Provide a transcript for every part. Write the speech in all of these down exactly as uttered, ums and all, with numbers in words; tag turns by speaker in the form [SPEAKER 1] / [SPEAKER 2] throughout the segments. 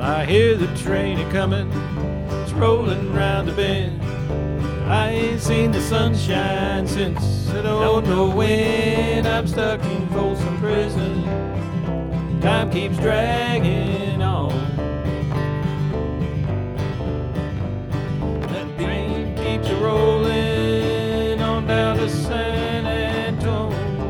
[SPEAKER 1] I hear the train a-comin', it's rollin' round the bend. I ain't seen the sunshine since I don't know when. I'm stuck in Folsom Prison, time keeps dragging on. That train keeps a-rollin' on down to San Antone.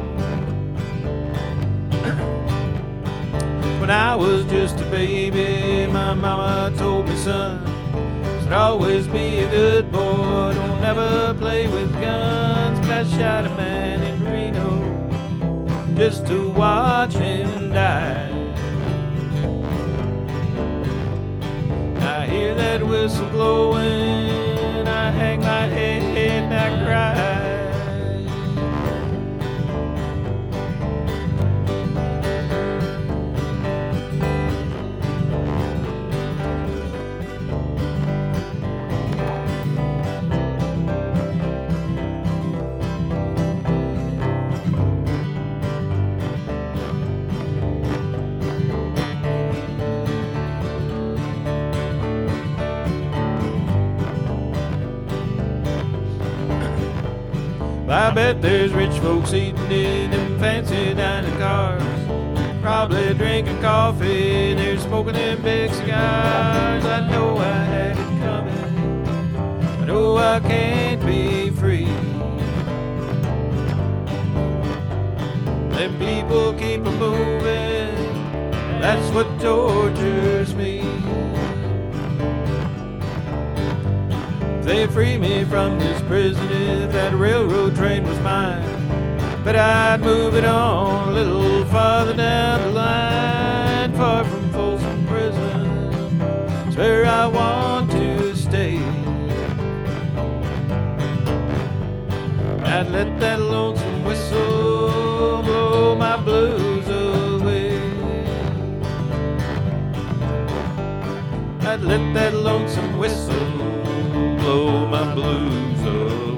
[SPEAKER 1] When I was just a baby, my mama told me, son, said always be a good boy, don't ever play with guns. But I shot a man in Reno just to watch him die. I hear that whistle blowing, I hang my head and I cry. I bet there's rich folks eating in them fancy dining cars, probably drinking coffee, they're smoking them big cigars. I know I had it coming, I know I can't be free. Them people keep a moving, that's what tortures me. They free me from this prison if that railroad train was mine, but I'd move it on a little farther down the line. Far from Folsom Prison, it's where I want to stay. I'd let that lonesome whistle blow my blues away. I'd let that lonesome whistle blow my blues away.